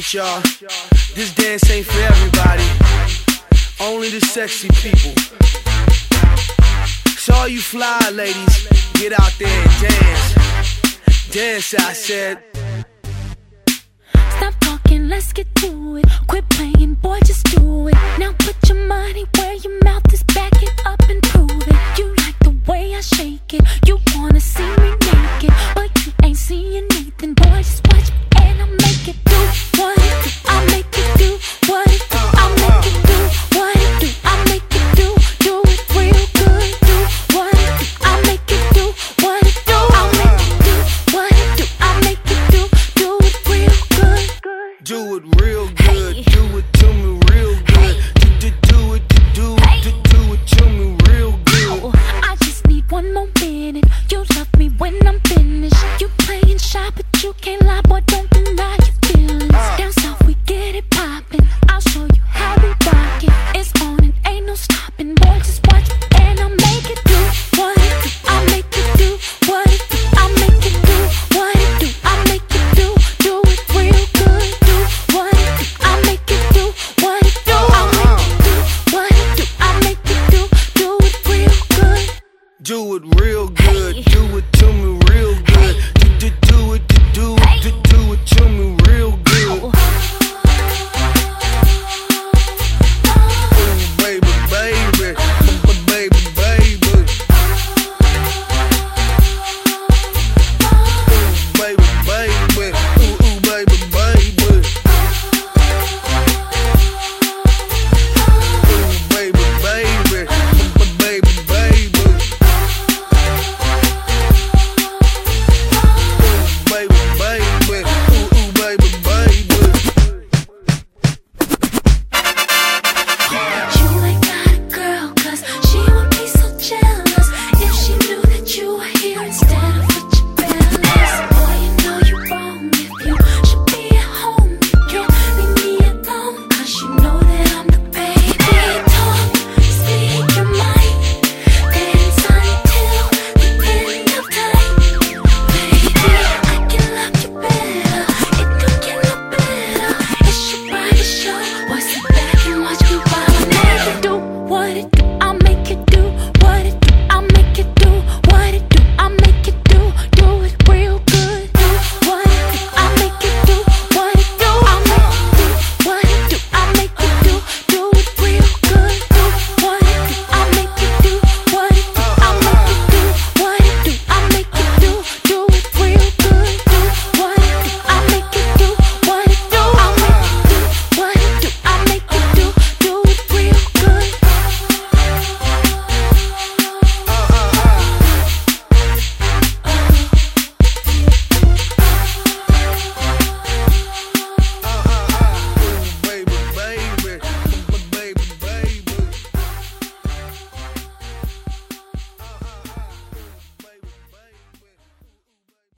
Alright, y'all. This dance ain't for everybody. Only the sexy people. So all you fly ladies, get out there and dance. Dance, I said. Stop talking, let's get to it. Quit playing, boy, just do it. Now put your money where your mouth is. Back it up and prove it. You like the way I shake it. You wanna see me naked, but you ain't seeing Nathan. Boy, just watch me and I'll make it do what it do. I'll make it do what it do. I'll make it do what it do. I'll make it do it real good. Do what it do. I'll make it do what it do. I'll make it do what it do. I'll make it do it real good. Do it real good. Do it to me real good. Do it to me real good. I just need one more minute. You love me when I'm finished. You playing shy, but you can't lie, boy. Don't deny your feelings. Down south we get it poppin'. I'll show you how we rock it. It's on and ain't no stopping. Boy, just watch me and I'll make it do what it do. I'll make it do what it do. I'll make it do what it do. I'll make it do it real good. Do what it do. I'll make it do what it do. I'll make it do what it do. I'll make it do it real good. Do it real good. Do it to me real good. Do it to me real good.